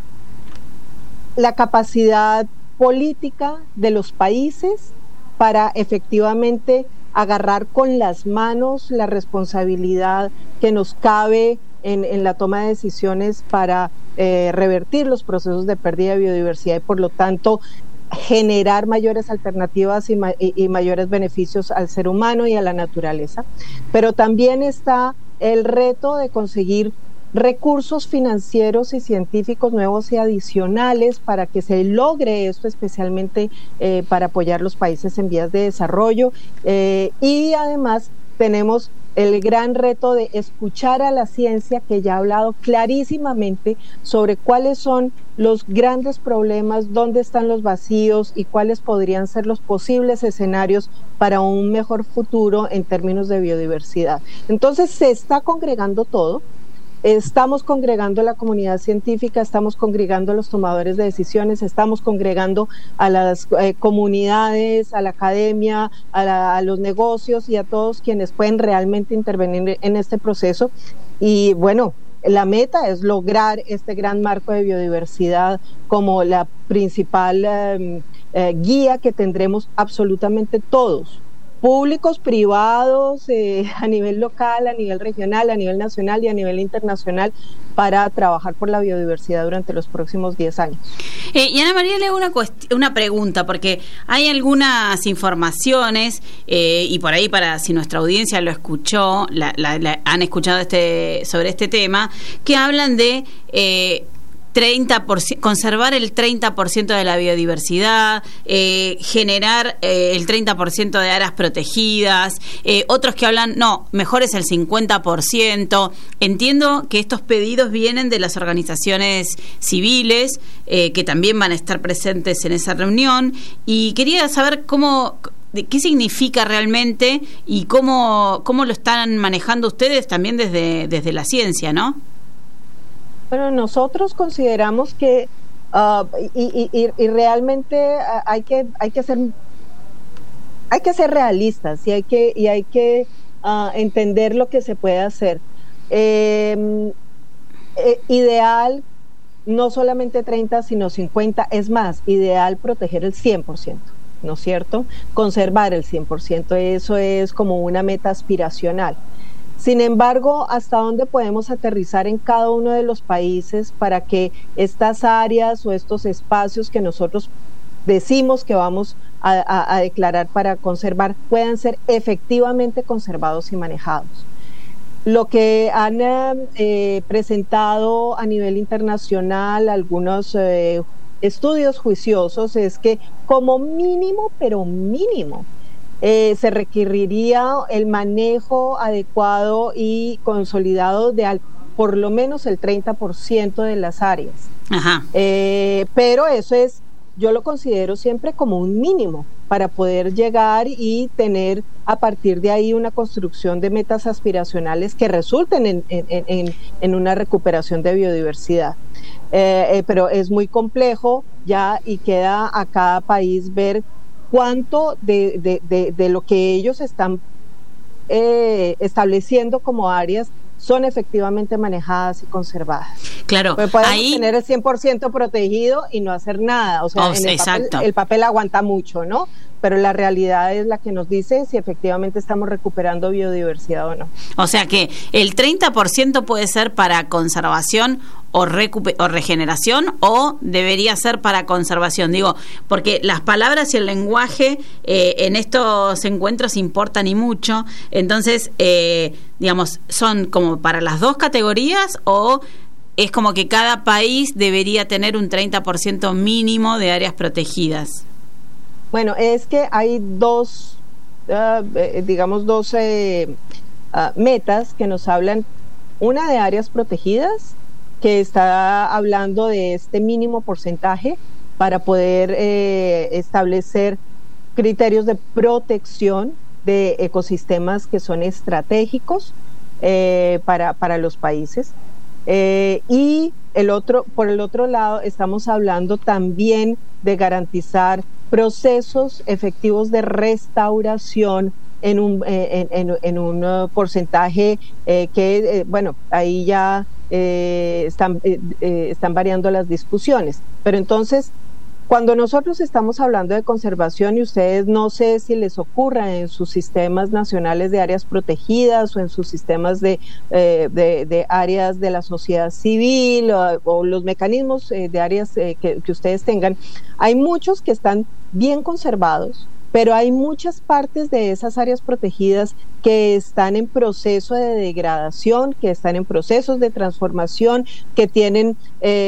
[SPEAKER 12] la capacidad política de los países para efectivamente agarrar con las manos la responsabilidad que nos cabe en la toma de decisiones para revertir los procesos de pérdida de biodiversidad y por lo tanto generar mayores alternativas y mayores beneficios al ser humano y a la naturaleza. Pero también está el reto de conseguir recursos financieros y científicos nuevos y adicionales para que se logre esto, especialmente para apoyar los países en vías de desarrollo. Y además tenemos el gran reto de escuchar a la ciencia, que ya ha hablado clarísimamente sobre cuáles son los grandes problemas, dónde están los vacíos y cuáles podrían ser los posibles escenarios para un mejor futuro en términos de biodiversidad. Entonces se está congregando todo. Estamos congregando a la comunidad científica, estamos congregando a los tomadores de decisiones, estamos congregando a las comunidades, a la academia, a los negocios y a todos quienes pueden realmente intervenir en este proceso. Y bueno, la meta es lograr este gran marco de biodiversidad como la principal guía que tendremos absolutamente todos, públicos, privados, a nivel local, a nivel regional, a nivel nacional y a nivel internacional, para trabajar por la biodiversidad durante los próximos 10 años.
[SPEAKER 3] Y Ana María, le hago una pregunta, porque hay algunas informaciones, y por ahí, para si nuestra audiencia lo escuchó, han escuchado sobre este tema, que hablan de 30%, conservar el 30% de la biodiversidad, generar el 30% de áreas protegidas, otros que hablan, no, mejor es el 50%. Entiendo que estos pedidos vienen de las organizaciones civiles, que también van a estar presentes en esa reunión, y quería saber qué significa realmente y cómo lo están manejando ustedes también desde la ciencia, ¿no?
[SPEAKER 12] Bueno, nosotros consideramos que y realmente hay que ser realistas y hay que entender lo que se puede hacer. Ideal no solamente 30 sino 50, es más, ideal proteger el 100%, ¿no es cierto? Conservar el 100%, eso es como una meta aspiracional. Sin embargo, ¿hasta dónde podemos aterrizar en cada uno de los países para que estas áreas o estos espacios que nosotros decimos que vamos a declarar para conservar puedan ser efectivamente conservados y manejados? Lo que han presentado a nivel internacional algunos estudios juiciosos es que como mínimo, pero mínimo, se requeriría el manejo adecuado y consolidado de por lo menos el 30% de las áreas. Ajá. Pero eso yo lo considero siempre como un mínimo para poder llegar y tener a partir de ahí una construcción de metas aspiracionales que resulten en una recuperación de biodiversidad. Pero es muy complejo ya y queda a cada país ver cuánto de lo que ellos están estableciendo como áreas son efectivamente manejadas y conservadas. Claro, pues podemos tener el 100% protegido y no hacer nada, o sea, el papel aguanta mucho, ¿no? Pero la realidad es la que nos dice si efectivamente estamos recuperando biodiversidad o no. O sea que el 30% puede ser para conservación o regeneración, o debería ser para conservación. Digo, porque las palabras y el lenguaje en estos encuentros importan y mucho. Entonces, digamos, ¿son como para las dos categorías o es como que cada país debería tener un 30% mínimo de áreas protegidas? Dos, metas que nos hablan una de áreas protegidas, que está hablando de este mínimo porcentaje para poder establecer criterios de protección de ecosistemas que son estratégicos para los países. Y por el otro lado, estamos hablando también de garantizar procesos efectivos de restauración en un porcentaje que, bueno, ahí ya están variando las discusiones. Pero entonces, cuando nosotros estamos hablando de conservación, y ustedes, no sé si les ocurra en sus sistemas nacionales de áreas protegidas o en sus sistemas de áreas de la sociedad civil o los mecanismos de áreas que ustedes tengan, hay muchos que están bien conservados, pero hay muchas partes de esas áreas protegidas que están en proceso de degradación, que están en procesos de transformación, que tienen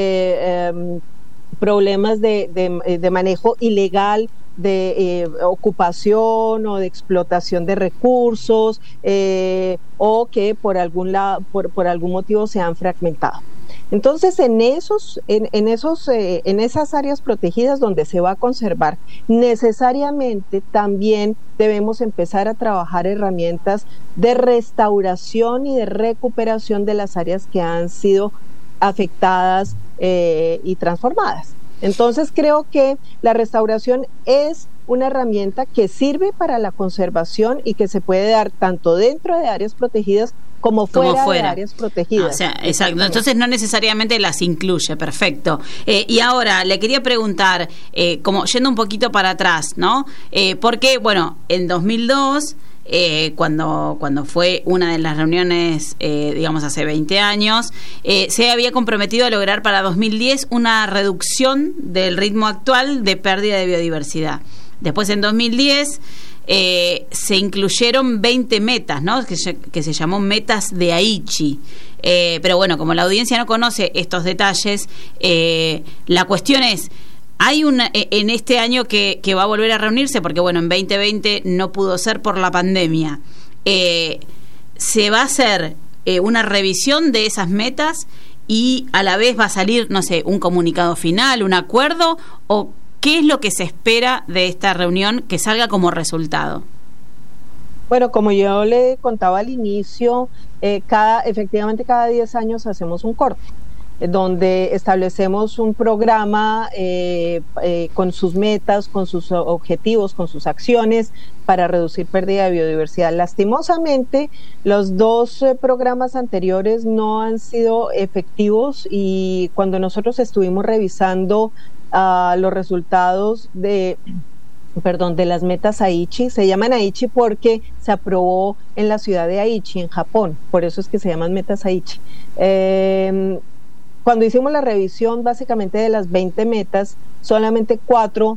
[SPEAKER 12] problemas de manejo ilegal, de ocupación o de explotación de recursos, o que por algún motivo se han fragmentado. Entonces, en esas áreas protegidas donde se va a conservar, necesariamente también debemos empezar a trabajar herramientas de restauración y de recuperación de las áreas que han sido afectadas y transformadas. Entonces, creo que la restauración es una herramienta que sirve para la conservación y que se puede dar tanto dentro de áreas protegidas como fuera de áreas protegidas.
[SPEAKER 3] O sea, exacto. Entonces no necesariamente las incluye, perfecto. Y ahora le quería preguntar, como yendo un poquito para atrás, ¿no? Porque, bueno, en 2002, cuando fue una de las reuniones, digamos hace 20 años, se había comprometido a lograr para 2010 una reducción del ritmo actual de pérdida de biodiversidad. Después, en 2010, se incluyeron 20 metas, ¿no? Que se llamó metas de Aichi. Pero bueno, como la audiencia no conoce estos detalles, la cuestión es, hay en este año que va a volver a reunirse, porque bueno, en 2020 no pudo ser por la pandemia. Se va a hacer una revisión de esas metas y a la vez va a salir, no sé, un comunicado final, un acuerdo, o ¿qué es lo que se espera de esta reunión que salga como resultado?
[SPEAKER 12] Bueno, como yo le contaba al inicio, efectivamente cada 10 años hacemos un corte, donde establecemos un programa con sus metas, con sus objetivos, con sus acciones para reducir pérdida de biodiversidad. Lastimosamente, los 2 programas anteriores no han sido efectivos, y cuando nosotros estuvimos revisando los resultados de las metas Aichi, se llaman Aichi porque se aprobó en la ciudad de Aichi, en Japón, por eso es que se llaman metas Aichi. Cuando hicimos la revisión básicamente de las 20 metas, solamente 4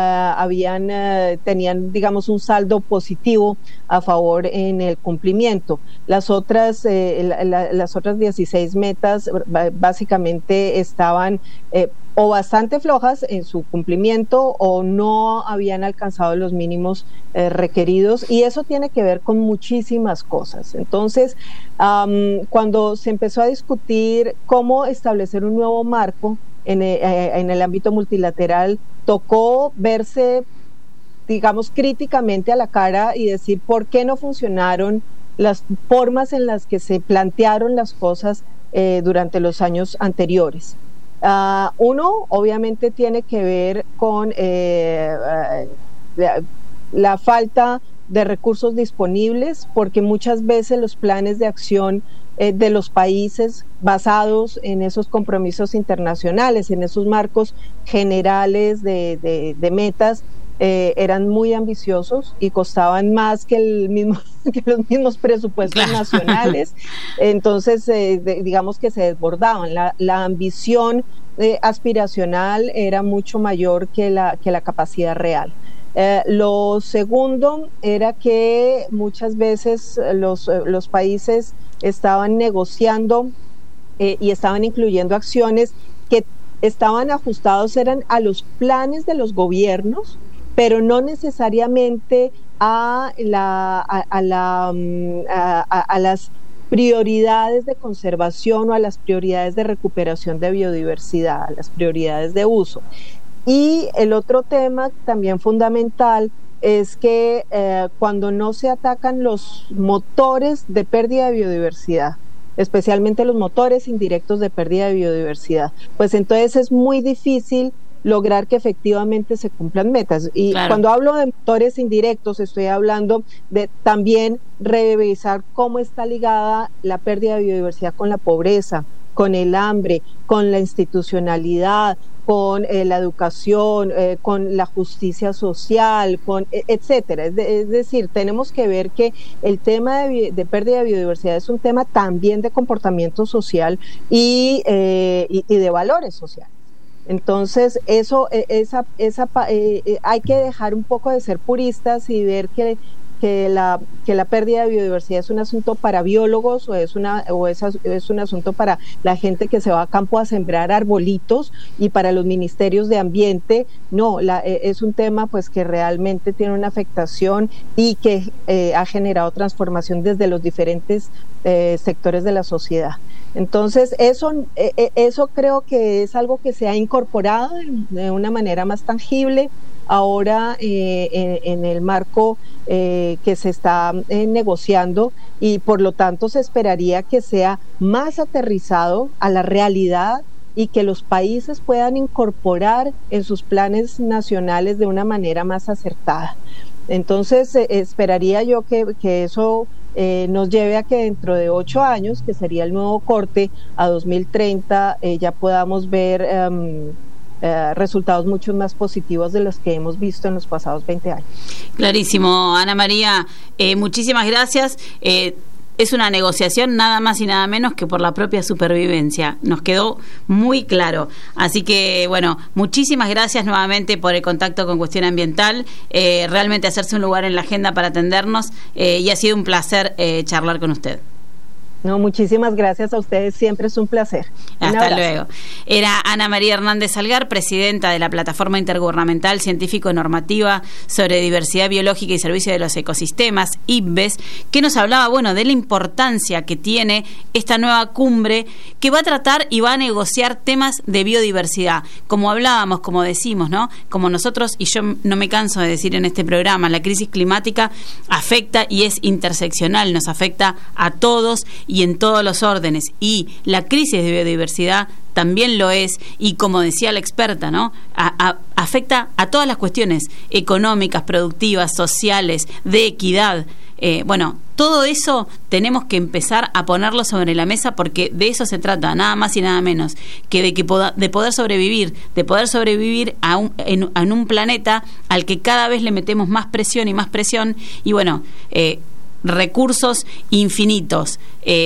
[SPEAKER 12] tenían, digamos, un saldo positivo a favor en el cumplimiento. Las otras 16 metas básicamente estaban o bastante flojas en su cumplimiento o no habían alcanzado los mínimos requeridos, y eso tiene que ver con muchísimas cosas. Entonces, cuando se empezó a discutir cómo establecer un nuevo marco en el ámbito multilateral, tocó verse, digamos, críticamente a la cara y decir por qué no funcionaron las formas en las que se plantearon las cosas durante los años anteriores. Uno, obviamente, tiene que ver con la falta de recursos disponibles, porque muchas veces los planes de acción de los países basados en esos compromisos internacionales, en esos marcos generales de metas, eran muy ambiciosos y costaban más que los mismos presupuestos nacionales. Entonces, digamos que se desbordaban. La ambición aspiracional era mucho mayor que la capacidad real. Lo segundo era que muchas veces los países estaban negociando y estaban incluyendo acciones que estaban ajustados, eran a los planes de los gobiernos, pero no necesariamente a las prioridades de conservación o a las prioridades de recuperación de biodiversidad, a las prioridades de uso. Y el otro tema también fundamental es que cuando no se atacan los motores de pérdida de biodiversidad, especialmente los motores indirectos de pérdida de biodiversidad, pues entonces es muy difícil lograr que efectivamente se cumplan metas. Y claro, cuando hablo de motores indirectos, estoy hablando de también revisar cómo está ligada la pérdida de biodiversidad con la pobreza, con el hambre, con la institucionalidad, con la educación, con la justicia social, con etcétera. Es decir, tenemos que ver que el tema de pérdida de biodiversidad es un tema también de comportamiento social y de valores sociales. Entonces, hay que dejar un poco de ser puristas y ver que la pérdida de biodiversidad es un asunto para biólogos o es un asunto para la gente que se va a campo a sembrar arbolitos y para los ministerios de ambiente. No, es un tema pues que realmente tiene una afectación y que ha generado transformación desde los diferentes sectores de la sociedad. Entonces eso creo que es algo que se ha incorporado de una manera más tangible ahora en el marco que se está negociando, y por lo tanto se esperaría que sea más aterrizado a la realidad y que los países puedan incorporar en sus planes nacionales de una manera más acertada. Entonces esperaría yo que eso nos lleve a que dentro de 8 años, que sería el nuevo corte a 2030, ya podamos ver resultados mucho más positivos de los que hemos visto en los pasados 20 años. Clarísimo,
[SPEAKER 3] Ana María, muchísimas gracias. Es una negociación nada más y nada menos que por la propia supervivencia. Nos quedó muy claro. Así que, bueno, muchísimas gracias nuevamente por el contacto con Cuestión Ambiental. Realmente hacerse un lugar en la agenda para atendernos y ha sido un placer charlar con usted.
[SPEAKER 12] No, muchísimas gracias a ustedes, siempre es un placer.
[SPEAKER 3] Hasta luego. Era Ana María Hernández Salgar, presidenta de la Plataforma Intergubernamental Científico-Normativa sobre Diversidad Biológica y Servicio de los Ecosistemas, IPBES, que nos hablaba, bueno, de la importancia que tiene esta nueva cumbre que va a tratar y va a negociar temas de biodiversidad. Como hablábamos, como decimos, ¿no? Como nosotros, y yo no me canso de decir en este programa, la crisis climática afecta y es interseccional, nos afecta a todos y en todos los órdenes, y la crisis de biodiversidad también lo es, y como decía la experta, ¿no? Afecta a todas las cuestiones económicas, productivas, sociales, de equidad. Bueno, todo eso tenemos que empezar a ponerlo sobre la mesa, porque de eso se trata, nada más y nada menos que de poder sobrevivir en un planeta al que cada vez le metemos más presión, y bueno, recursos infinitos,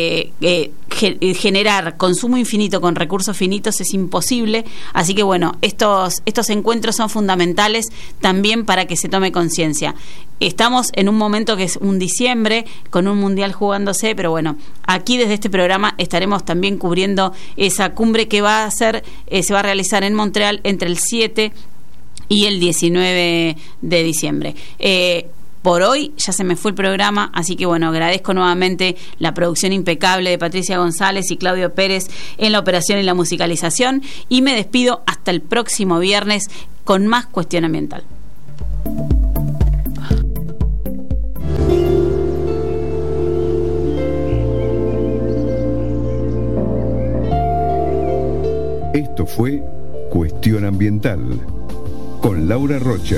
[SPEAKER 3] generar consumo infinito con recursos finitos es imposible. Así que bueno, estos encuentros son fundamentales también para que se tome conciencia. Estamos en un momento que es un diciembre con un mundial jugándose, pero bueno, aquí desde este programa estaremos también cubriendo esa cumbre que se va a realizar en Montreal entre el 7 y el 19 de diciembre. Por hoy ya se me fue el programa, así que bueno, agradezco nuevamente la producción impecable de Patricia González y Claudio Pérez en la operación y la musicalización, y me despido hasta el próximo viernes con más Cuestión Ambiental.
[SPEAKER 2] Esto fue Cuestión Ambiental con Laura Rocha.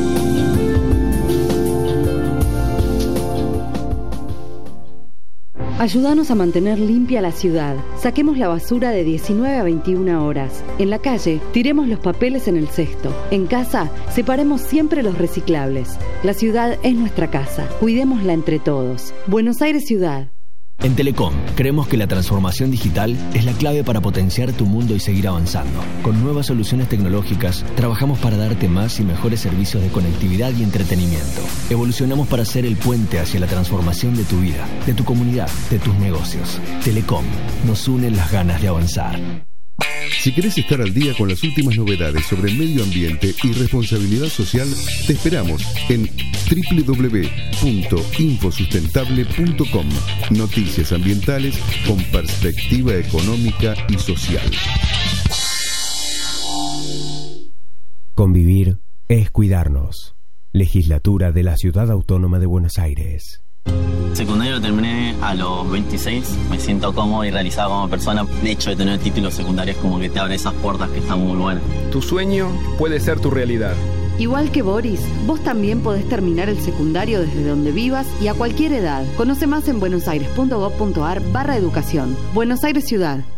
[SPEAKER 4] Ayúdanos a mantener limpia la ciudad. Saquemos la basura de 19 a 21 horas. En la calle, tiremos los papeles en el cesto. En casa, separemos siempre los reciclables. La ciudad es nuestra casa. Cuidémosla entre todos. Buenos Aires Ciudad.
[SPEAKER 5] En Telecom, creemos que la transformación digital es la clave para potenciar tu mundo y seguir avanzando. Con nuevas soluciones tecnológicas, trabajamos para darte más y mejores servicios de conectividad y entretenimiento. Evolucionamos para ser el puente hacia la transformación de tu vida, de tu comunidad, de tus negocios. Telecom, nos unen las ganas de avanzar.
[SPEAKER 2] Si querés estar al día con las últimas novedades sobre el medio ambiente y responsabilidad social, te esperamos en www.infosustentable.com. Noticias ambientales con perspectiva económica y social.
[SPEAKER 6] Convivir es cuidarnos. Legislatura de la Ciudad Autónoma de Buenos Aires.
[SPEAKER 13] Secundario lo terminé a los 26, me siento cómodo y realizado como persona. El hecho de tener títulos secundarios como que te abre esas puertas que están muy buenas.
[SPEAKER 8] Tu sueño puede ser tu realidad.
[SPEAKER 4] Igual que Boris, vos también podés terminar el secundario desde donde vivas y a cualquier edad. Conoce más en buenosaires.gov.ar/educación. Buenos Aires Ciudad.